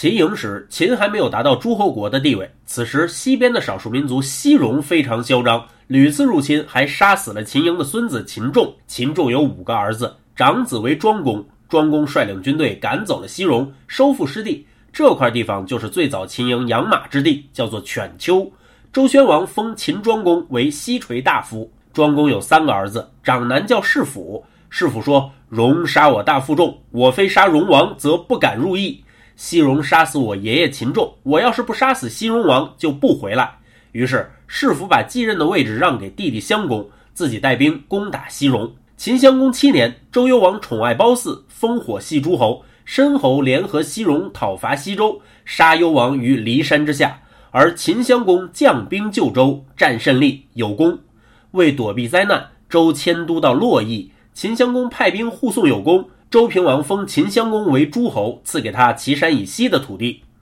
秦营时，秦还没有达到诸侯国的地位。此时，西边的少数民族西戎非常嚣张，屡次入侵，还杀死了秦营的孙子秦仲。秦仲有5个儿子，长子为庄公，庄公率领军队赶走了西戎，收复失地。这块地方就是最早秦营养马之地，叫做犬丘。周宣王封秦庄公为西垂大夫。庄公有3个儿子，长男叫士府。士府说：戎杀我大父仲，我非杀戎王，则不敢入邑。西戎杀死我爷爷秦仲，我要是不杀死西戎王，就不回来。于是士府把继任的位置让给弟弟襄公，自己带兵攻打西戎。秦襄公7年，周幽王宠爱褒姒，烽火戏诸侯，申侯联合西戎讨伐西周，杀幽王于骊山之下。而秦襄公将兵救周，战胜利，有功。为躲避灾难，周迁都到洛邑，秦襄公派兵护送有功。周平王封秦襄公为诸侯，赐给他岐山以西的土地。